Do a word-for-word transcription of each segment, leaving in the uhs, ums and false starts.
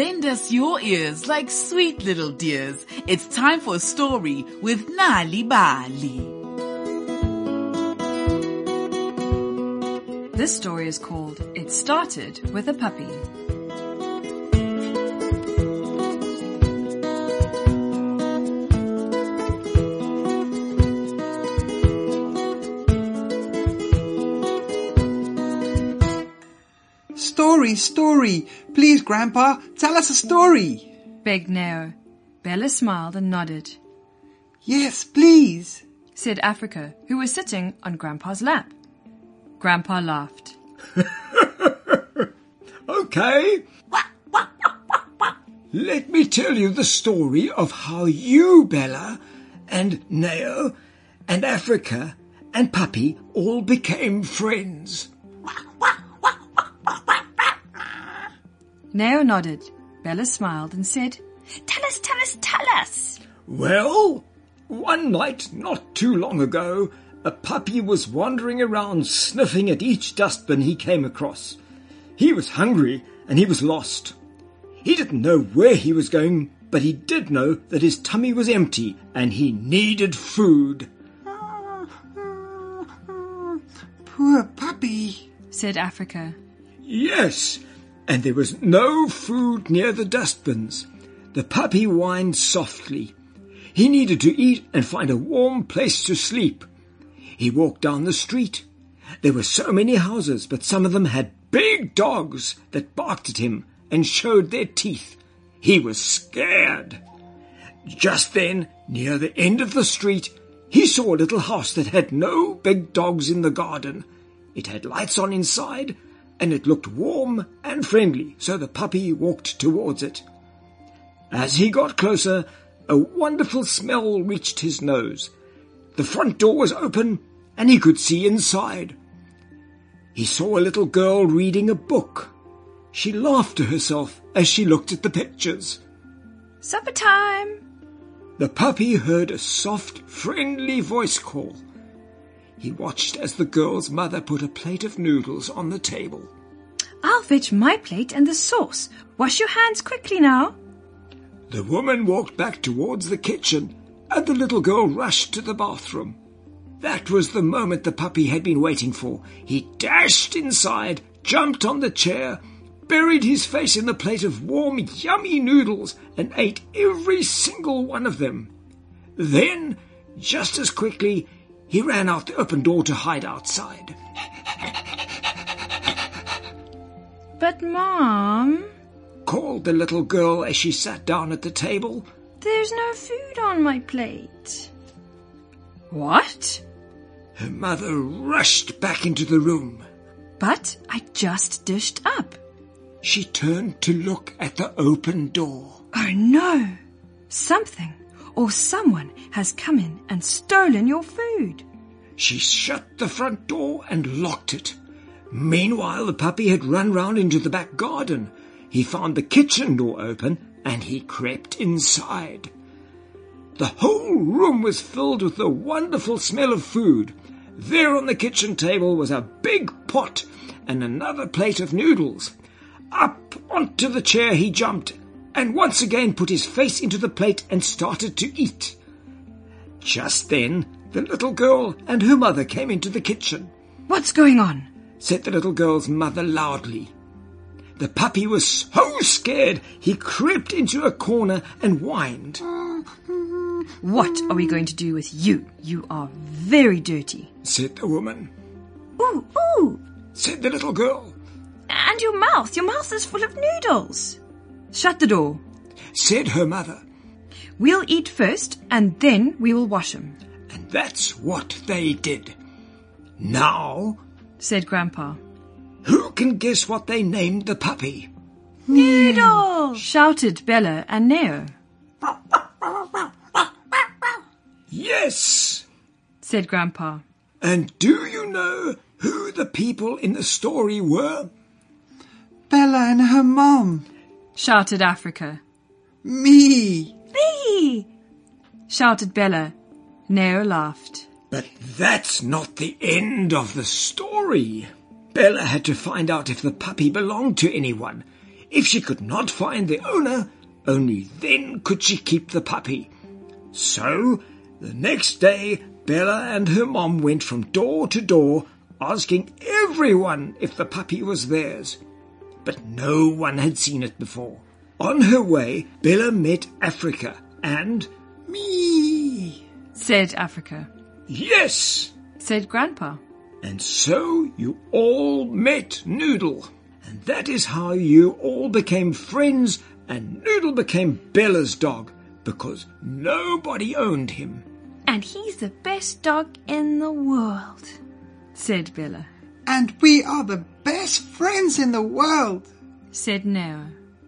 Lend us your ears like sweet little dears. It's time for a story with Nali Bali. This story is called It Started with a Puppy. Story, story. Please, Grandpa, tell us a story. Begged Neo. Bella smiled and nodded. Yes, please, said Africa, who was sitting on Grandpa's lap. Grandpa laughed. Okay. Let me tell you the story of how you, Bella, and Neo, and Africa, and Puppy all became friends. Neo nodded. Bella smiled and said, Tell us, tell us, tell us. Well, one night not too long ago, a puppy was wandering around sniffing at each dustbin he came across. He was hungry and he was lost. He didn't know where he was going, but he did know that his tummy was empty and he needed food. Poor puppy, said Africa. Yes, and there was no food near the dustbins. The puppy whined softly. He needed to eat and find a warm place to sleep. He walked down the street. There were so many houses, but some of them had big dogs that barked at him and showed their teeth. He was scared. Just then, near the end of the street, he saw a little house that had no big dogs in the garden. It had lights on inside, and it looked warm and friendly, so the puppy walked towards it. As he got closer, a wonderful smell reached his nose. The front door was open, and he could see inside. He saw a little girl reading a book. She laughed to herself as she looked at the pictures. Supper time! The puppy heard a soft, friendly voice call. He watched as the girl's mother put a plate of noodles on the table. I'll fetch my plate and the sauce. Wash your hands quickly now. The woman walked back towards the kitchen, and the little girl rushed to the bathroom. That was the moment the puppy had been waiting for. He dashed inside, jumped on the chair, buried his face in the plate of warm, yummy noodles, and ate every single one of them. Then, just as quickly, he ran out the open door to hide outside. But, Mom, called the little girl as she sat down at the table, there's no food on my plate. What? Her mother rushed back into the room. But I just dished up. She turned to look at the open door. Oh no! Something or someone has come in and stolen your food. She shut the front door and locked it. Meanwhile, the puppy had run round into the back garden. He found the kitchen door open and he crept inside. The whole room was filled with the wonderful smell of food. There on the kitchen table was a big pot and another plate of noodles. Up onto the chair he jumped and once again put his face into the plate and started to eat. Just then, the little girl and her mother came into the kitchen. What's going on? Said the little girl's mother loudly. The puppy was so scared he crept into a corner and whined. What are we going to do with you? You are very dirty, said the woman. Ooh, ooh, said the little girl. And your mouth, your mouth is full of noodles. Shut the door, said her mother. We'll eat first and then we will wash them. And that's what they did. Now, said Grandpa, who can guess what they named the puppy? Noodles! Shouted Bella and Neo. Yes, said Grandpa. And do you know who the people in the story were? Bella and her mom, shouted Africa. Me! Me! Shouted Bella. Neo laughed. But that's not the end of the story. Bella had to find out if the puppy belonged to anyone. If she could not find the owner, only then could she keep the puppy. So, the next day, Bella and her mom went from door to door, asking everyone if the puppy was theirs. But no one had seen it before. On her way, Bella met Africa and... Me, said Africa. Yes, said Grandpa. And so you all met Noodle. And that is how you all became friends, and Noodle became Bella's dog, because nobody owned him. And he's the best dog in the world, said Bella. And we are the best friends in the world, said Noah.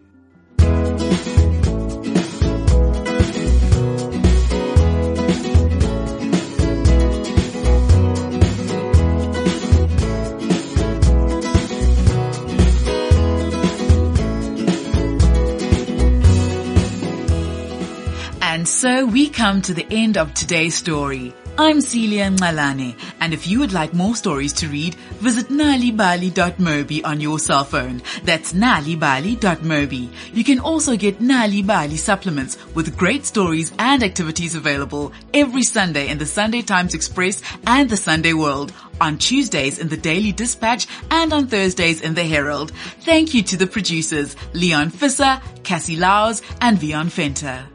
And so we come to the end of today's story. I'm Celia Ngalane, and if you would like more stories to read, visit nalibali dot mobi on your cell phone. That's nalibali dot mobi. You can also get Nali Bali supplements with great stories and activities available every Sunday in the Sunday Times Express and the Sunday World, on Tuesdays in the Daily Dispatch, and on Thursdays in the Herald. Thank you to the producers, Leon Fisser, Cassie Laus, and Vion Fenter.